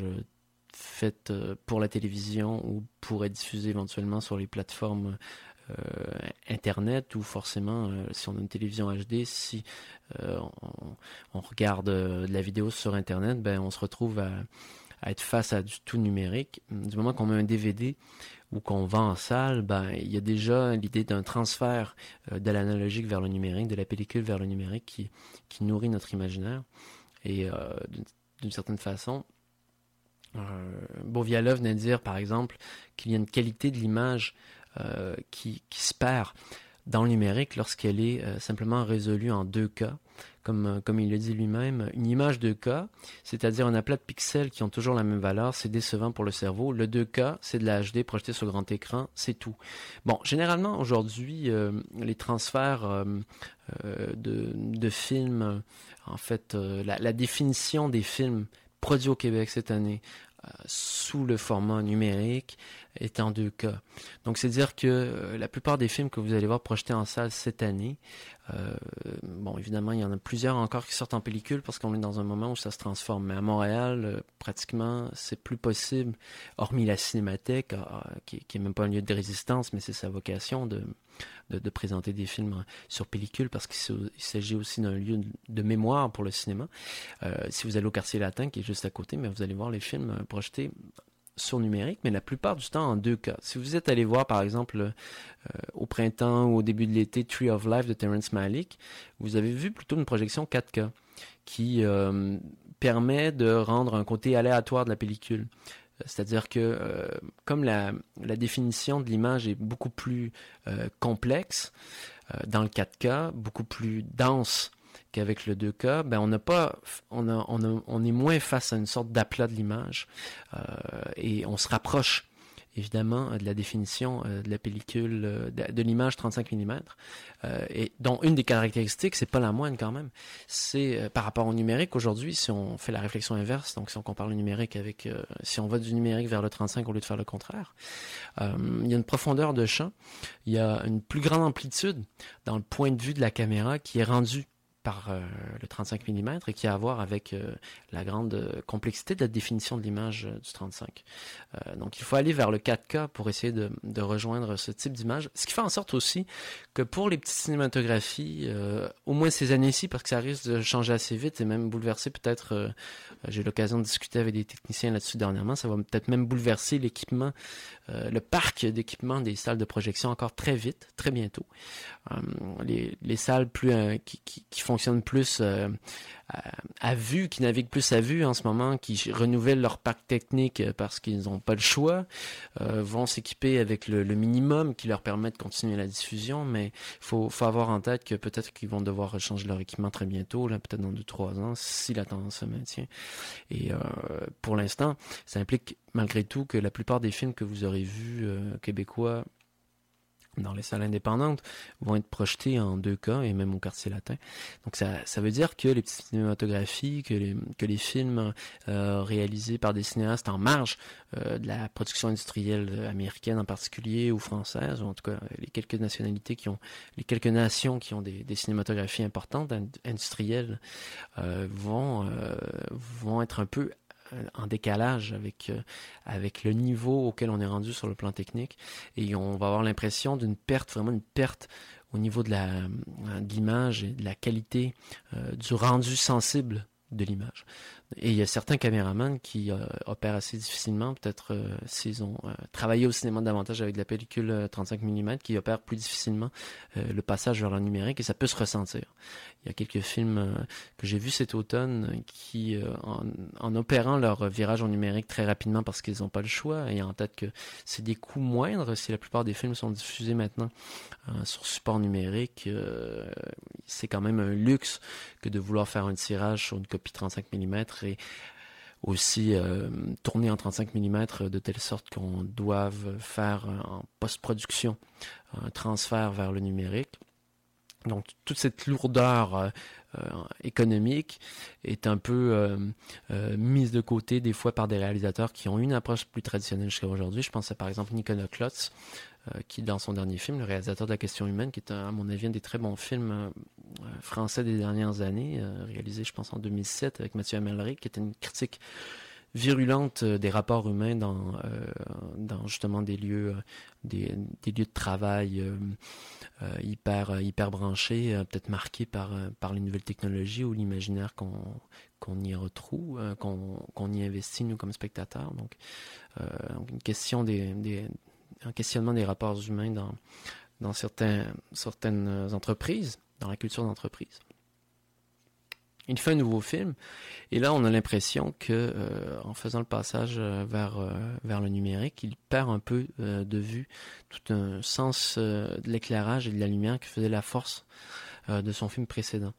faite pour la télévision ou pour être diffusée éventuellement sur les plateformes Euh, Internet, ou forcément, euh, si on a une télévision H D, si euh, on, on regarde euh, de la vidéo sur Internet, ben on se retrouve à, à être face à du tout numérique. Du moment qu'on met un D V D ou qu'on vend en salle, ben il y a déjà l'idée d'un transfert euh, de l'analogique vers le numérique, de la pellicule vers le numérique qui, qui nourrit notre imaginaire. Et euh, d'une, d'une certaine façon, euh, Boviala venait de dire, par exemple, qu'il y a une qualité de l'image Euh, qui, qui se perd dans le numérique lorsqu'elle est euh, simplement résolue en deux K, comme, euh, comme il le dit lui-même. Une image deux K, c'est-à-dire un aplat de pixels qui ont toujours la même valeur, c'est décevant pour le cerveau. Le deux K, c'est de la H D projetée sur grand écran, c'est tout. Bon, généralement, aujourd'hui, euh, les transferts euh, euh, de, de films, euh, en fait, euh, la, la définition des films produits au Québec cette année, sous le format numérique est en deux K. Donc, c'est dire que euh, la plupart des films que vous allez voir projetés en salle cette année, euh, bon, évidemment, il y en a plusieurs encore qui sortent en pellicule parce qu'on est dans un moment où ça se transforme. Mais à Montréal, euh, pratiquement, c'est plus possible, hormis la Cinémathèque, euh, qui, qui est même pas un lieu de résistance, mais c'est sa vocation de, de, de présenter des films sur pellicule parce qu'il s'agit aussi d'un lieu de mémoire pour le cinéma. Euh, si vous allez au Quartier Latin, qui est juste à côté, mais vous allez voir les films euh, projetés sur numérique, mais la plupart du temps en deux K. Si vous êtes allé voir, par exemple, euh, au printemps ou au début de l'été, Tree of Life de Terrence Malick, vous avez vu plutôt une projection quatre K qui euh, permet de rendre un côté aléatoire de la pellicule. C'est-à-dire que euh, comme la, la définition de l'image est beaucoup plus euh, complexe euh, dans le quatre K, beaucoup plus dense qu'avec le deux K, ben on n'a pas, on a, on a, on est moins face à une sorte d'aplat de l'image euh, et on se rapproche évidemment de la définition euh, de la pellicule, euh, de, de l'image trente-cinq millimètres, euh, et dont une des caractéristiques, c'est pas la moindre quand même, c'est euh, par rapport au numérique aujourd'hui, si on fait la réflexion inverse, donc si on compare le numérique avec, euh, si on va du numérique vers le trente-cinq au lieu de faire le contraire, euh, il y a une profondeur de champ, il y a une plus grande amplitude dans le point de vue de la caméra qui est rendue par euh, le trente-cinq millimètres et qui a à voir avec euh, la grande euh, complexité de la définition de l'image euh, du trente-cinq. Euh, donc, il faut aller vers le quatre K pour essayer de, de rejoindre ce type d'image. Ce qui fait en sorte aussi que pour les petites cinématographies, euh, au moins ces années-ci, parce que ça risque de changer assez vite et même bouleverser peut-être, euh, j'ai eu l'occasion de discuter avec des techniciens là-dessus dernièrement, ça va peut-être même bouleverser l'équipement, euh, le parc d'équipement des salles de projection encore très vite, très bientôt. Euh, les, les salles plus euh, qui, qui, qui fonctionnent plus euh, à, à vue, qui naviguent plus à vue en ce moment, qui renouvellent leur parc technique parce qu'ils n'ont pas le choix, euh, vont s'équiper avec le, le minimum qui leur permet de continuer la diffusion, mais il faut, faut avoir en tête que peut-être qu'ils vont devoir changer leur équipement très bientôt, là, peut-être dans deux trois ans, si la tendance se maintient. Et euh, pour l'instant, ça implique malgré tout que la plupart des films que vous aurez vus euh, québécois dans les salles indépendantes vont être projetés en deux K et même au Quartier Latin. Donc ça, ça veut dire que les petites cinématographies, que les, que les films euh, réalisés par des cinéastes en marge euh, de la production industrielle américaine en particulier ou française, ou en tout cas les quelques nationalités qui ont, les quelques nations qui ont des, des cinématographies importantes industrielles euh, vont, euh, vont être un peu en décalage avec, euh, avec le niveau auquel on est rendu sur le plan technique et on va avoir l'impression d'une perte, vraiment une perte au niveau de la, de l'image et de la qualité euh, du rendu sensible de l'image. Et il y a certains caméramans qui euh, opèrent assez difficilement, peut-être euh, s'ils ont euh, travaillé au cinéma davantage avec de la pellicule euh, trente-cinq millimètres, qui opèrent plus difficilement euh, le passage vers le numérique, et ça peut se ressentir. Il y a quelques films euh, que j'ai vus cet automne qui, euh, en, en opérant leur virage au numérique très rapidement parce qu'ils n'ont pas le choix, et en tête que c'est des coûts moindres si la plupart des films sont diffusés maintenant euh, sur support numérique, euh, c'est quand même un luxe que de vouloir faire un tirage sur une copie trente-cinq millimètres et aussi euh, tourner en trente-cinq millimètres de telle sorte qu'on doive faire en post-production un transfert vers le numérique. Donc toute cette lourdeur euh, euh, économique est un peu euh, euh, mise de côté des fois par des réalisateurs qui ont une approche plus traditionnelle jusqu'à aujourd'hui. Je pense à par exemple Nicolas Klotz, euh, qui dans son dernier film, le réalisateur de La Question humaine, qui est un, à mon avis un des très bons films euh, français des dernières années, euh, réalisé je pense en deux mille sept avec Mathieu Amalric, qui était une critique virulente des rapports humains dans, euh, dans justement des lieux, euh, des, des lieux de travail euh, euh, hyper, hyper branchés, euh, peut-être marqués par, euh, par les nouvelles technologies ou l'imaginaire qu'on, qu'on y retrouve, euh, qu'on, qu'on y investit nous comme spectateurs. Donc, euh, une question des, des, un questionnement des rapports humains dans, dans certains, certaines entreprises, dans la culture d'entreprise. Il fait un nouveau film, et là on a l'impression que euh, en faisant le passage vers euh, vers le numérique, il perd un peu euh, de vue tout un sens euh, de l'éclairage et de la lumière qui faisait la force euh, de son film précédent.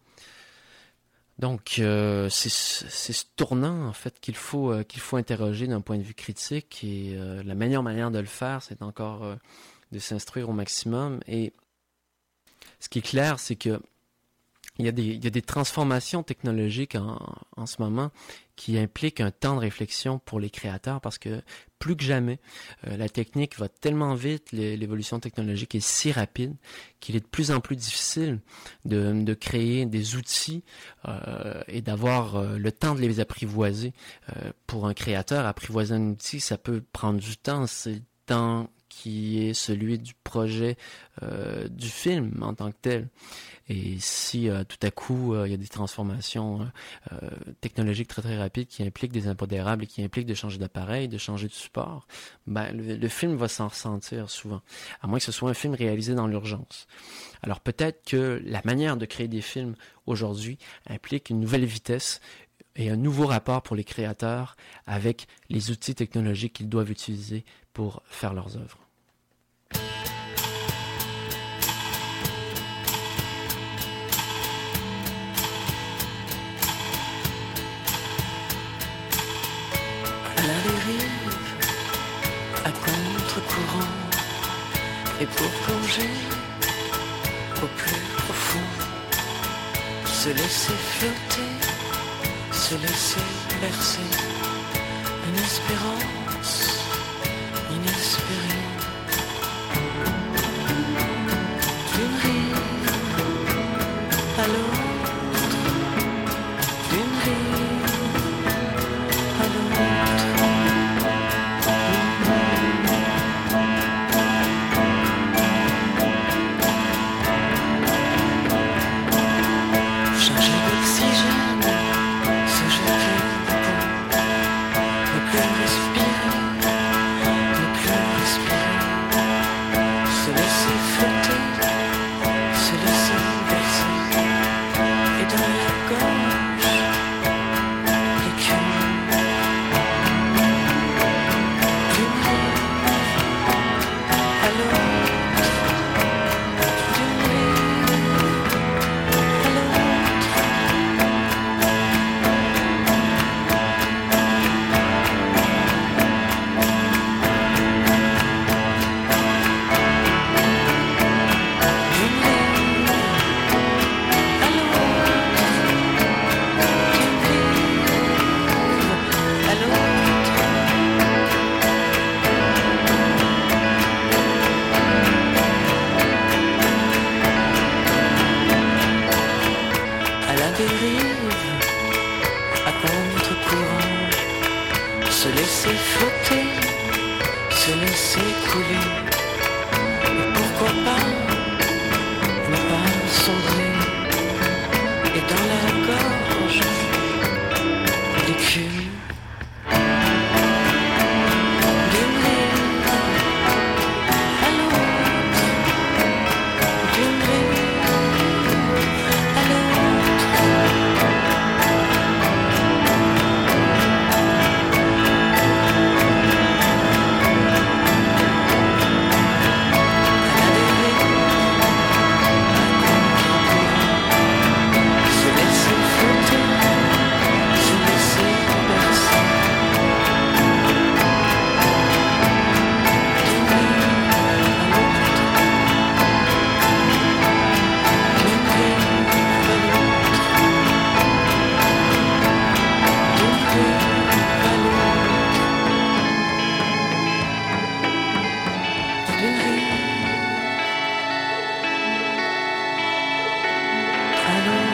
Donc euh, c'est c'est ce tournant en fait qu'il faut euh, qu'il faut interroger d'un point de vue critique, et euh, la meilleure manière de le faire, c'est encore euh, de s'instruire au maximum. Et ce qui est clair, c'est que il y a des, il y a des transformations technologiques en, en ce moment qui impliquent un temps de réflexion pour les créateurs parce que plus que jamais, euh, la technique va tellement vite, l'évolution technologique est si rapide qu'il est de plus en plus difficile de, de créer des outils euh, et d'avoir euh, le temps de les apprivoiser. Euh, pour un créateur, apprivoiser un outil, ça peut prendre du temps, c'est le temps qui est celui du projet euh, du film en tant que tel. Et si euh, tout à coup, euh, il y a des transformations euh, technologiques très très rapides qui impliquent des impondérables et qui impliquent de changer d'appareil, de changer de support, ben, le, le film va s'en ressentir souvent, à moins que ce soit un film réalisé dans l'urgence. Alors peut-être que la manière de créer des films aujourd'hui implique une nouvelle vitesse et un nouveau rapport pour les créateurs avec les outils technologiques qu'ils doivent utiliser pour faire leurs œuvres. À la dérive, à contre-courant, et pour plonger au plus profond, se laisser flotter, se laisser bercer, une espérance inespérée. D'une rive à l'autre, d'une rive à l'autre. Changer d'oxygène, se jeter dedans, ne plus respirer, ne plus respirer, se laisser flotter, se laisser bercer, et dans la gorge, l'écume. D'une rive à l'autre, d'une rive à l'autre. À la dérive, à contre-courant, se laisser flotter, se laisser couler, et pourquoi pas ne pas sombrer, et dans la gorge, l'écume. D'une rive à l'autre, d'une rive à l'autre. Se laisser flotter, se laisser bercer. D'une rive à l'autre, d'une rive à l'autre, d'une rive à l'autre, d'une rive à l'autre.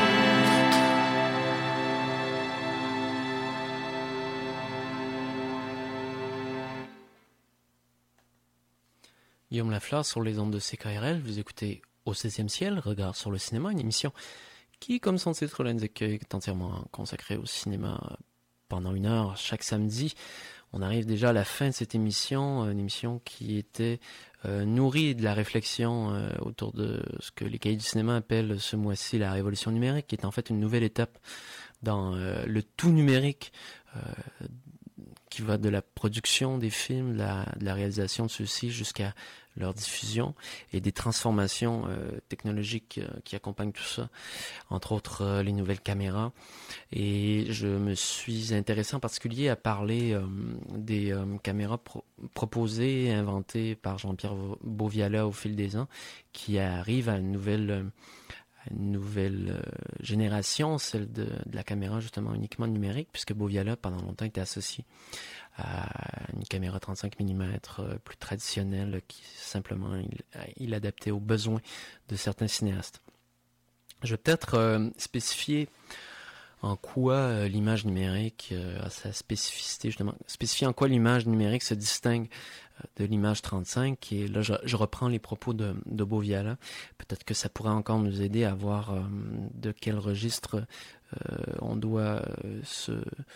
Guillaume Lafleur sur les ondes de C K R L, vous écoutez Au seizième ciel, Regard sur le cinéma, une émission qui, comme son titre l'indique, est entièrement consacrée au cinéma pendant une heure chaque samedi. On arrive déjà à la fin de cette émission, une émission qui était euh, nourrie de la réflexion euh, autour de ce que les cahiers du cinéma appellent ce mois-ci la révolution numérique, qui est en fait une nouvelle étape dans euh, le tout numérique, euh, qui va de la production des films, de la, de la réalisation de ceux-ci jusqu'à leur diffusion et des transformations euh, technologiques euh, qui accompagnent tout ça, entre autres euh, les nouvelles caméras. Et je me suis intéressé en particulier à parler euh, des euh, caméras pro- proposées, inventées par Jean-Pierre Beauviala au fil des ans, qui arrivent à une nouvelle, euh, une nouvelle euh, génération, celle de, de la caméra justement uniquement numérique, puisque Boviala pendant longtemps était associé à une caméra trente-cinq millimètres euh, plus traditionnelle qui simplement il, il adaptait aux besoins de certains cinéastes. Je vais peut-être euh, spécifier en quoi euh, l'image numérique euh, a sa spécificité, justement, spécifier en quoi l'image numérique se distingue euh, de l'image trente-cinq. Et là, je, je reprends les propos de, de Boviala. Peut-être que ça pourrait encore nous aider à voir euh, de quel registre euh, on doit euh, se,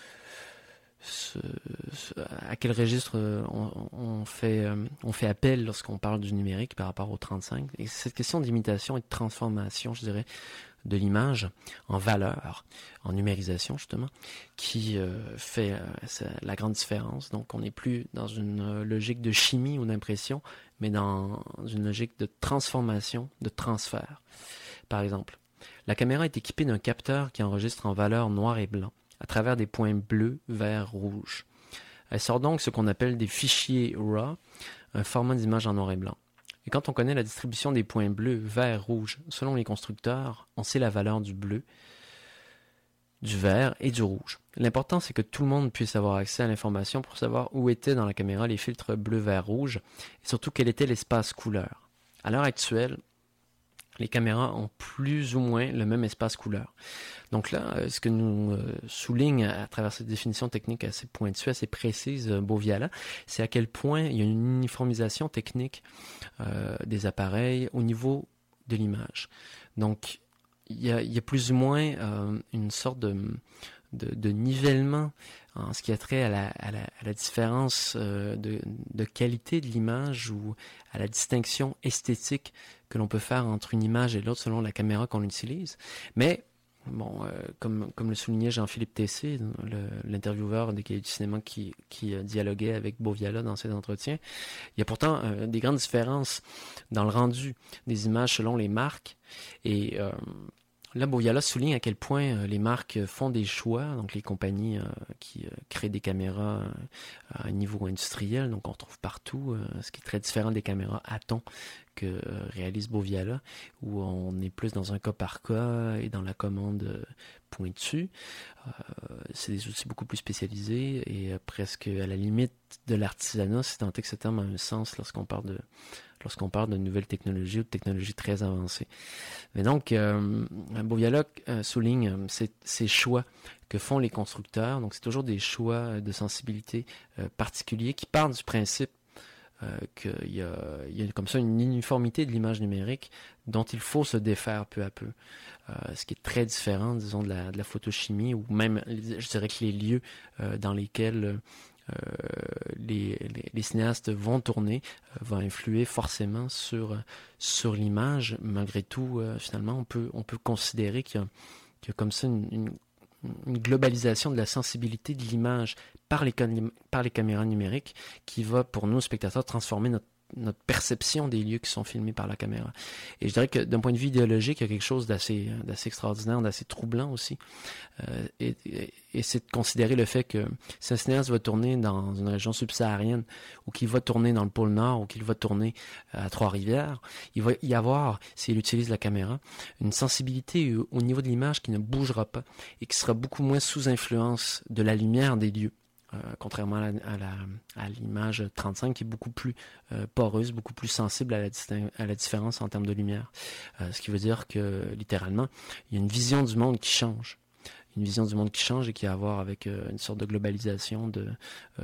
se, se... à quel registre on, on, fait, euh, on fait appel lorsqu'on parle du numérique par rapport au trente-cinq. Et cette question d'imitation et de transformation, je dirais, de l'image en valeur, en numérisation justement, qui euh, fait euh, la grande différence. Donc on n'est plus dans une euh, logique de chimie ou d'impression, mais dans une logique de transformation, de transfert. Par exemple, la caméra est équipée d'un capteur qui enregistre en valeur noir et blanc, à travers des points bleus, verts, rouges. Elle sort donc ce qu'on appelle des fichiers RAW, un format d'image en noir et blanc. Et quand on connaît la distribution des points bleus, verts, rouges, selon les constructeurs, on sait la valeur du bleu, du vert et du rouge. L'important, c'est que tout le monde puisse avoir accès à l'information pour savoir où étaient dans la caméra les filtres bleu, vert, rouge, et surtout quel était l'espace couleur. À l'heure actuelle, les caméras ont plus ou moins le même espace couleur. Donc là, ce que nous souligne à travers cette définition technique assez pointue, assez précise, Boviala, c'est à quel point il y a une uniformisation technique euh, des appareils au niveau de l'image. Donc, il y a, il y a plus ou moins euh, une sorte de, de, de nivellement en ce qui a trait à la, à la, à la différence euh, de, de qualité de l'image ou à la distinction esthétique que l'on peut faire entre une image et l'autre selon la caméra qu'on utilise. Mais, bon, euh, comme, comme le soulignait Jean-Philippe Tessé, le, l'intervieweur des Cahiers du cinéma qui, qui euh, dialoguait avec Boviala dans cet entretien, il y a pourtant euh, des grandes différences dans le rendu des images selon les marques. Et euh, là, Boviala souligne à quel point euh, les marques font des choix, donc les compagnies euh, qui euh, créent des caméras euh, à un niveau industriel, donc on retrouve partout, euh, ce qui est très différent des caméras Aton que euh, réalise Boviala, où on est plus dans un cas par cas et dans la commande euh, pointue. Euh, c'est des outils beaucoup plus spécialisés et euh, presque à la limite de l'artisanat, si tant est que ce terme a un sens lorsqu'on parle de lorsqu'on parle de nouvelles technologies ou de technologies très avancées. Mais donc, euh, Boviala euh, souligne euh, ces, ces choix que font les constructeurs. Donc, c'est toujours des choix de sensibilité euh, particuliers qui partent du principe euh, qu'il y a, il y a comme ça une uniformité de l'image numérique dont il faut se défaire peu à peu. Euh, ce qui est très différent, disons, de la, de la photochimie ou même, je dirais que les lieux euh, dans lesquels Euh, les, les, les cinéastes vont tourner, euh, vont influer forcément sur, sur l'image. Malgré tout, euh, finalement, on peut, on peut considérer qu'il y a, qu'il y a comme ça une, une, une globalisation de la sensibilité de l'image par les, par les caméras numériques qui va, pour nous, spectateurs, transformer notre notre perception des lieux qui sont filmés par la caméra. Et je dirais que d'un point de vue idéologique, il y a quelque chose d'assez, d'assez extraordinaire, d'assez troublant aussi. Euh, et, et, et c'est de considérer le fait que si un cinéaste va tourner dans une région subsaharienne ou qu'il va tourner dans le pôle Nord ou qu'il va tourner à Trois-Rivières, il va y avoir, s'il utilise la caméra, une sensibilité au, au niveau de l'image qui ne bougera pas et qui sera beaucoup moins sous influence de la lumière des lieux. Euh, contrairement à, la, à, la, à l'image trente-cinq qui est beaucoup plus euh, poreuse, beaucoup plus sensible à la, disting- à la différence en termes de lumière. Euh, ce qui veut dire que, littéralement, il y a une vision du monde qui change. Une vision du monde qui change et qui a à voir avec euh, une sorte de globalisation de, euh,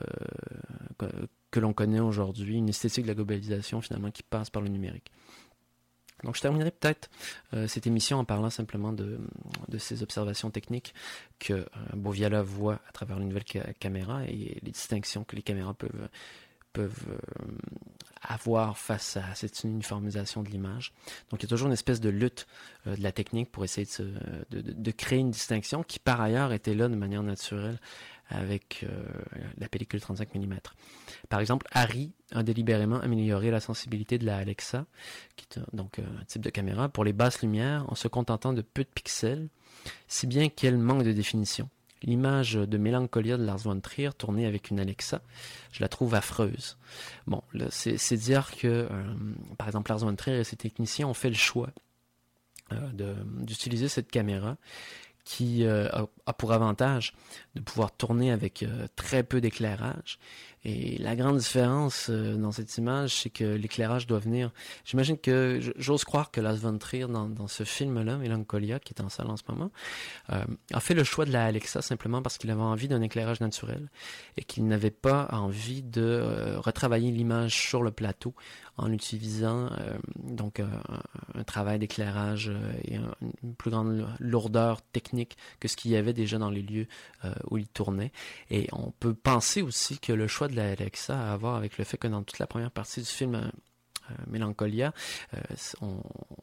que, que l'on connaît aujourd'hui, une esthétique de la globalisation, finalement, qui passe par le numérique. Donc, je terminerai peut-être euh, cette émission en parlant simplement de, de ces observations techniques que euh, Boviala voit à travers les nouvelles ca- caméras et les distinctions que les caméras peuvent, peuvent euh, avoir face à cette uniformisation de l'image. Donc, il y a toujours une espèce de lutte euh, de la technique pour essayer de, se, de, de, de créer une distinction qui, par ailleurs, était là de manière naturelle avec euh, la pellicule trente-cinq millimètres. Par exemple, Arri a délibérément amélioré la sensibilité de la Alexa, qui est donc un type de caméra, pour les basses lumières en se contentant de peu de pixels, si bien qu'elle manque de définition. L'image de Mélancolia de Lars von Trier tournée avec une Alexa, je la trouve affreuse. Bon, là, c'est, c'est dire que, euh, par exemple, Lars von Trier et ses techniciens ont fait le choix euh, de, d'utiliser cette caméra qui euh, a, a pour avantage de pouvoir tourner avec euh, très peu d'éclairage. Et la grande différence euh, dans cette image, c'est que l'éclairage doit venir... J'imagine que... J'ose croire que Lars von Trier, dans, dans ce film-là, Mélancolia, qui est en salle en ce moment, euh, a fait le choix de la Alexa simplement parce qu'il avait envie d'un éclairage naturel et qu'il n'avait pas envie de euh, retravailler l'image sur le plateau en utilisant euh, donc euh, un, un travail d'éclairage euh, et un, une plus grande lourdeur technique que ce qu'il y avait déjà dans les lieux euh, où il tournait. Et on peut penser aussi que le choix de la Alexa a à voir avec le fait que dans toute la première partie du film euh, euh, Mélancolia, euh, on,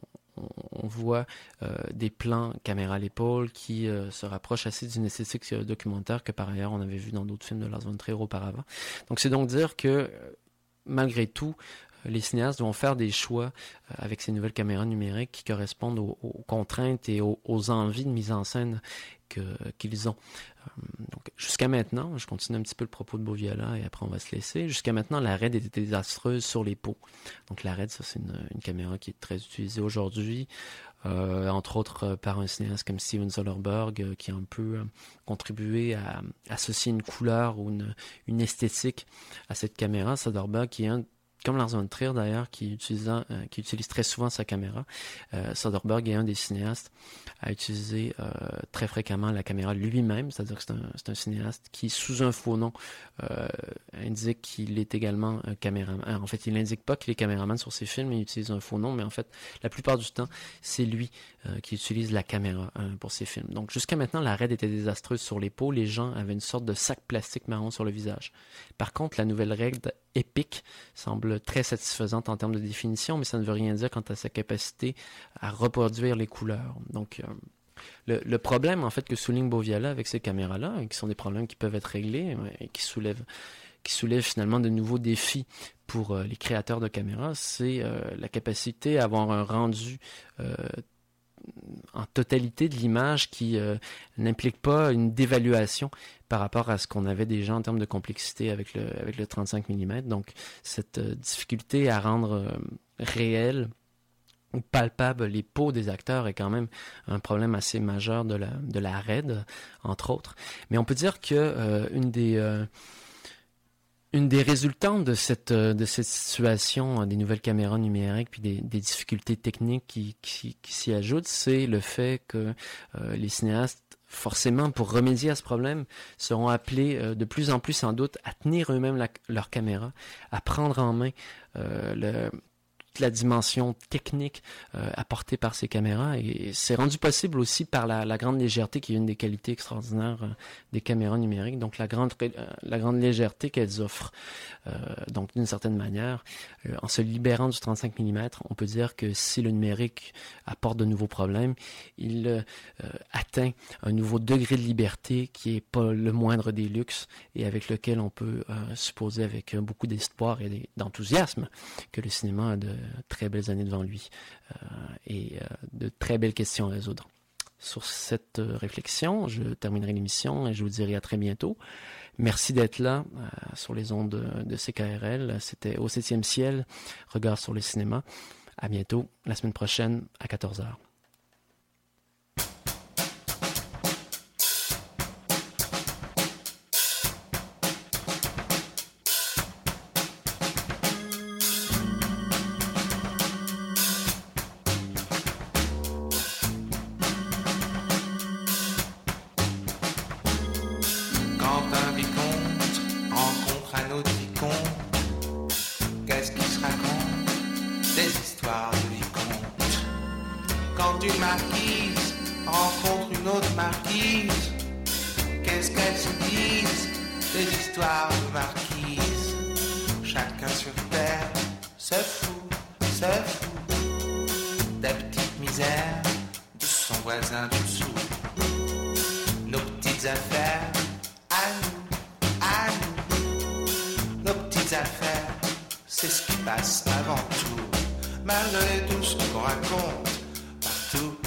on voit euh, des plans caméra à l'épaule qui euh, se rapprochent assez d'une esthétique euh, documentaire que par ailleurs on avait vu dans d'autres films de Lars von Trier auparavant. Donc c'est donc dire que euh, malgré tout, les cinéastes vont faire des choix euh, avec ces nouvelles caméras numériques qui correspondent aux, aux contraintes et aux, aux envies de mise en scène que, qu'ils ont. Euh, donc, jusqu'à maintenant, je continue un petit peu le propos de Beauviola et après on va se laisser. Jusqu'à maintenant, la R E D était désastreuse sur les pots. Donc la R E D, ça c'est une, une caméra qui est très utilisée aujourd'hui, euh, entre autres euh, par un cinéaste comme Steven Soderbergh euh, qui a un peu euh, contribué à, à associer une couleur ou une, une esthétique à cette caméra. Soderbergh qui est un comme Lars von Trier d'ailleurs, qui, utilisant, euh, qui utilise très souvent sa caméra. Euh, Soderbergh est un des cinéastes à utiliser euh, très fréquemment la caméra lui-même, c'est-à-dire que c'est un, c'est un cinéaste qui, sous un faux nom, euh, indique qu'il est également un caméraman. En fait, il n'indique pas qu'il est caméraman sur ses films, il utilise un faux nom, mais en fait, la plupart du temps, c'est lui euh, qui utilise la caméra euh, pour ses films. Donc, jusqu'à maintenant, la R E D était désastreuse sur les peaux, les gens avaient une sorte de sac plastique marron sur le visage. Par contre, la nouvelle règle Epic semble très satisfaisante en termes de définition, mais ça ne veut rien dire quant à sa capacité à reproduire les couleurs. Donc, euh, le, le problème en fait que souligne Beauviola avec ces caméras-là, et qui sont des problèmes qui peuvent être réglés et qui soulèvent, qui soulèvent finalement de nouveaux défis pour euh, les créateurs de caméras, c'est euh, la capacité à avoir un rendu euh, en totalité de l'image qui euh, n'implique pas une dévaluation par rapport à ce qu'on avait déjà en termes de complexité avec le, avec le trente-cinq millimètres. Donc, cette euh, difficulté à rendre euh, réel ou palpable les peaux des acteurs est quand même un problème assez majeur de la, de la R E D, entre autres. Mais on peut dire que euh, une des... Euh, Une des résultantes de cette, de cette situation des nouvelles caméras numériques puis des, des difficultés techniques qui, qui, qui s'y ajoutent, c'est le fait que euh, les cinéastes, forcément, pour remédier à ce problème, seront appelés euh, de plus en plus sans doute à tenir eux-mêmes la, leur caméra, à prendre en main euh, le... la dimension technique euh, apportée par ces caméras, et c'est rendu possible aussi par la, la grande légèreté qui est une des qualités extraordinaires euh, des caméras numériques, donc la grande, euh, la grande légèreté qu'elles offrent. Euh, donc d'une certaine manière, euh, en se libérant du trente-cinq millimètres, on peut dire que si le numérique apporte de nouveaux problèmes, il euh, atteint un nouveau degré de liberté qui est pas le moindre des luxes et avec lequel on peut euh, supposer avec beaucoup d'espoir et d'enthousiasme que le cinéma a de très belles années devant lui euh, et euh, de très belles questions à résoudre. Sur cette euh, réflexion, je terminerai l'émission et je vous dirai à très bientôt. Merci d'être là euh, sur les ondes de, de C K R L. C'était Au septième ciel, regard sur le cinéma. À bientôt, la semaine prochaine à quatorze heures. C'est ce qui passe avant tout, malgré tout ce qu'on raconte.